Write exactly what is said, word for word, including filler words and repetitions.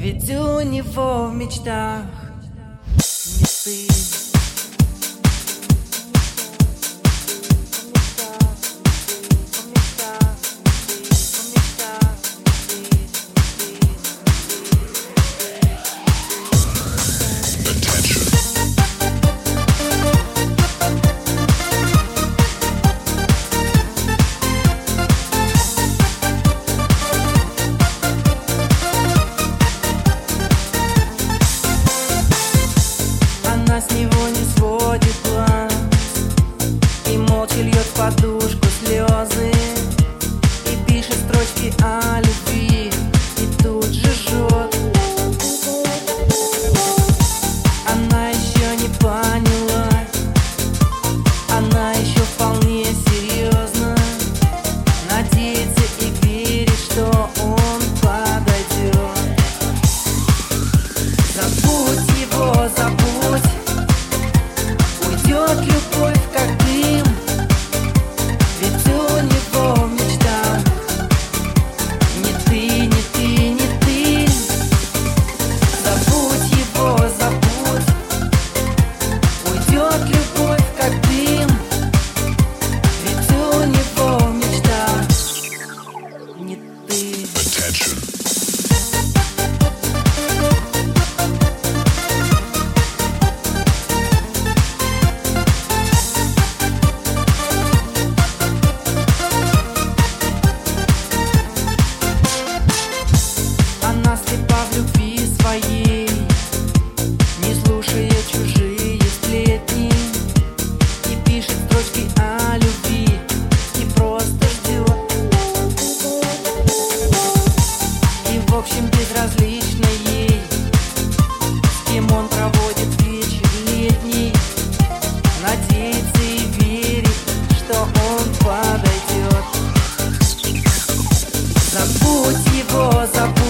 Ведь у него в мечтах не ты. Она с него не сводит глаз и молча льет в подушку слезы, и пишет строчки о любви, и тут же жжет. Она еще не поняла, она еще вполне серьезно надеется и верит, что он подойдет. Забудь его, забудь, уйдет любовь как дым, ведь у него в мечтах не ты, не ты, не ты. Забудь его, забудь, уйдет любовь как дым, ведь у него в мечтах не ты. Она слепа в любви своей, не слушая чужие сплетни, и пишет строчки о любви, и просто ждет. И в общем безразлично ей, с кем он проводит вечер летний, надеется и верит, что он подойдет. Забудь его, забудь.